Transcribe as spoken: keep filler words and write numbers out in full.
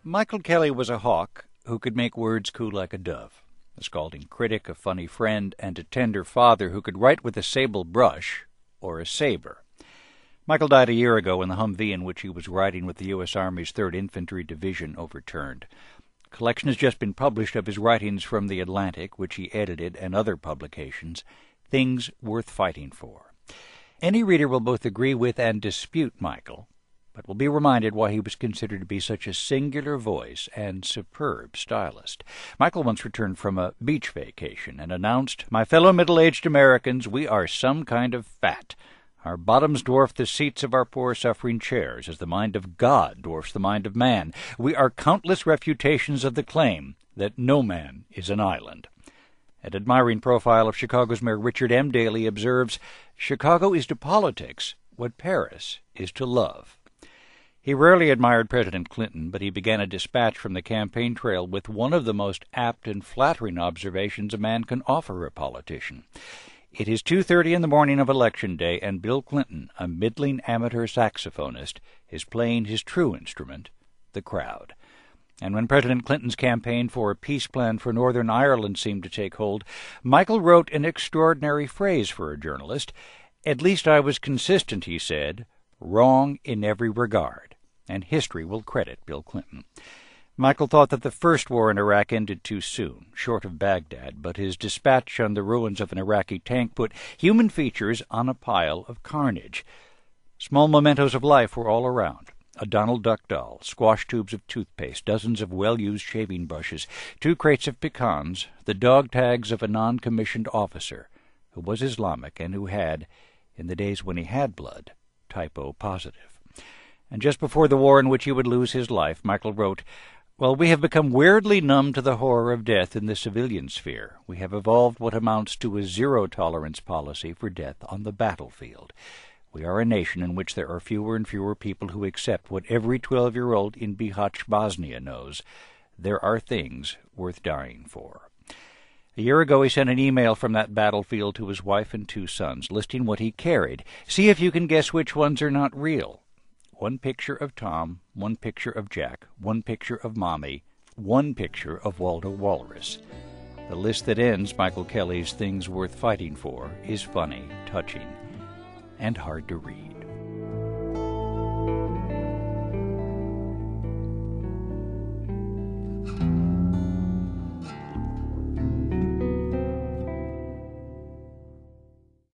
Michael Kelly was a hawk who could make words coo like a dove, a scalding critic, a funny friend, and a tender father who could write with a sable brush or a saber. Michael died a year ago when the Humvee in which he was riding with the U S. Army's third Infantry Division overturned. A collection has just been published of his writings from The Atlantic, which he edited, and other publications, Things Worth Fighting For. Any reader will both agree with and dispute Michael, but will be reminded why he was considered to be such a singular voice and superb stylist. Michael once returned from a beach vacation and announced, "My fellow middle-aged Americans, we are some kind of fat. Our bottoms dwarf the seats of our poor suffering chairs, as the mind of God dwarfs the mind of man. We are countless refutations of the claim that no man is an island." An admiring profile of Chicago's Mayor Richard M. Daley observes, "Chicago is to politics what Paris is to love." He rarely admired President Clinton, but he began a dispatch from the campaign trail with one of the most apt and flattering observations a man can offer a politician. It is two thirty in the morning of Election Day, and Bill Clinton, a middling amateur saxophonist, is playing his true instrument, the crowd. And when President Clinton's campaign for a peace plan for Northern Ireland seemed to take hold, Michael wrote an extraordinary phrase for a journalist. "At least I was consistent," he said, "wrong in every regard." And history will credit Bill Clinton. Michael thought that the first war in Iraq ended too soon, short of Baghdad, but his dispatch on the ruins of an Iraqi tank put human features on a pile of carnage. Small mementos of life were all around. A Donald Duck doll, squash tubes of toothpaste, dozens of well-used shaving brushes, two crates of pecans, the dog tags of a non-commissioned officer who was Islamic and who had, in the days when he had blood, typo positive. And just before the war in which he would lose his life, Michael wrote, "Well, we have become weirdly numb to the horror of death in the civilian sphere. We have evolved what amounts to a zero-tolerance policy for death on the battlefield. We are a nation in which there are fewer and fewer people who accept what every twelve-year-old in Bihać, Bosnia knows. There are things worth dying for." A year ago he sent an email from that battlefield to his wife and two sons, listing what he carried. See if you can guess which ones are not real. One picture of Tom, one picture of Jack, one picture of Mommy, one picture of Waldo Walrus. The list that ends Michael Kelly's Things Worth Fighting For is funny, touching, and hard to read.